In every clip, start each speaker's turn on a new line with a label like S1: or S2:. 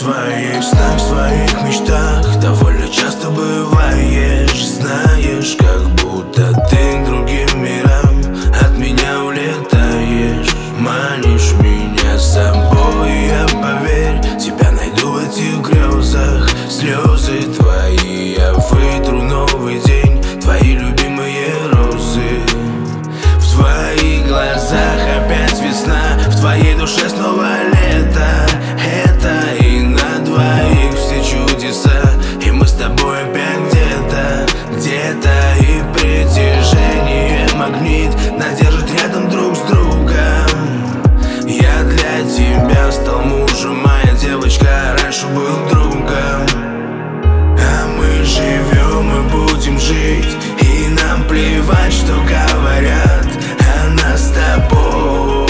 S1: своих снах, в своих мечтах довольно часто бываешь. Знаешь, как будто ты к другим мирам от меня улетаешь. Манишь меня с собой, я, поверь, тебя найду в этих грезах. Слезы твои я вытру, новый день, твои любимые розы. В твоих глазах опять весна, в твоей душе снова лето. Это и на двоих все чудеса, и мы с тобой опять где-то и притяжение магнит нас держит рядом друг с другом. Я для тебя стал мужем, моя девочка, раньше был другом. А мы живем и будем жить, и нам плевать, что говорят о нас с тобой.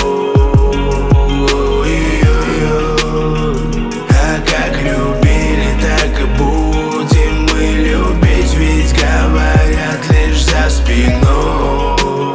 S1: А как любили, так и будем мы любить, ведь говорят лишь за спиной.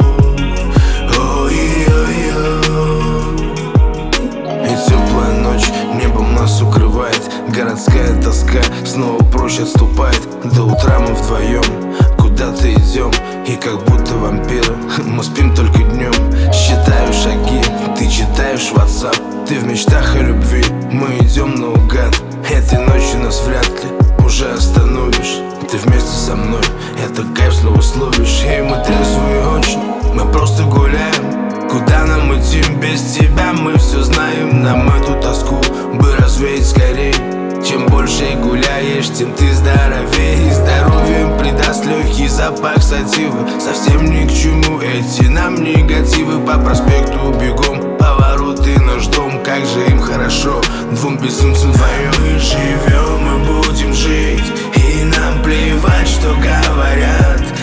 S1: И теплая ночь небом нас укрывает, городская тоска снова прочь отступает. До утра мы вдвоем куда-то идем, и как будто вампиры мы спим только днем. Считаю шаги, ты читаешь WhatsApp, ты в мечтах о любви, мы идем наугад. Этой ночью нас вряд ли уже остановишь, ты вместе со мной, это кайф снова словишь. И мы трезвые очень, мы просто гуляем. Куда нам идти без тебя, мы все знаем. Нам эту тоску бы развеять скорей. Чем больше гуляешь, тем ты здоровее. И здоровьем придаст легкий запах сативы. Совсем ни к чему эти нам негативы. По проспекту бегом, повороты наш дом. Как же им хорошо, двум безумцам вдвоем. Мы живем и будем жить, и нам плевать, что говорят